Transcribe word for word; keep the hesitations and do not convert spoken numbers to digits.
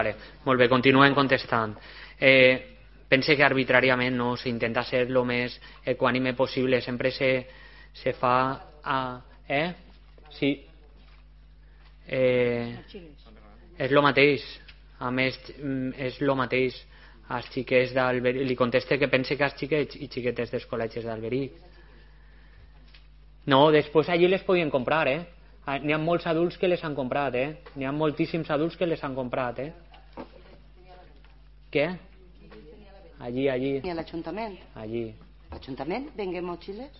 Vale, molt bé, continuen contestant. Eh, pense que arbitràriament no s'intenta ser el més equànime possible, sempre se, se fa a, eh? Sí. Eh, és el mateix, a més és el mateix als xiquets d'Alberic, li conteste que pense que als xiquets i xiquetes dels col·legis d'Alberic. No, després allí les podien comprar, eh? N'hi ha molts adults que les han comprat, eh? N'hi ha moltíssims adults que les han comprat, eh? Què? Allí, allí. I a l'Ajuntament? Allí. L'Ajuntament vengué motxilles?